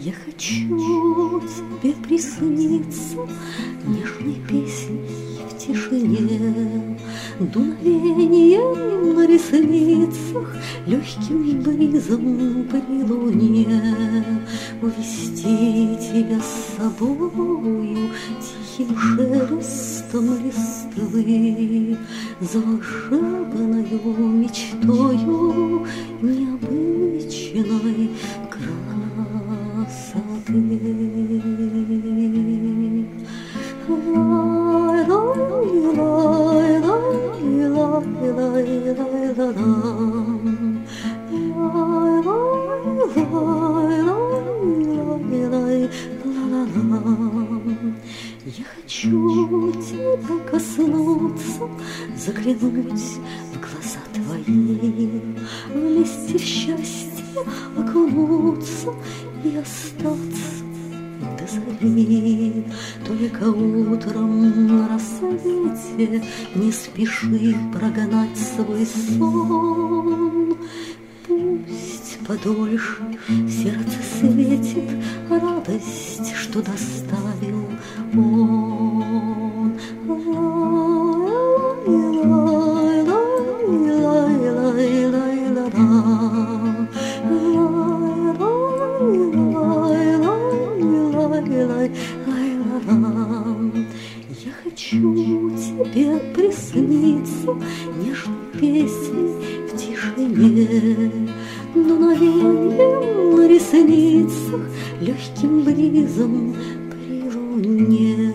Я хочу тебе присниться нежной песней в тишине, дуновением на ресницах, легким бризом при луне, увести тебя с собою тихим шелестом листвы, за волшебною мечтою необычной красоты. Я хочу тебя коснуться, заглянуть в глаза твои, вместе в счастье окунуться и остаться до зари. Только утром на рассвете не спеши прогнать свой сон. Пусть подольше в сердце светит радость, что доставил он. Я хочу тебе присниться нежной песней в тишине, дуновением на ресницах, легким бризом при луне.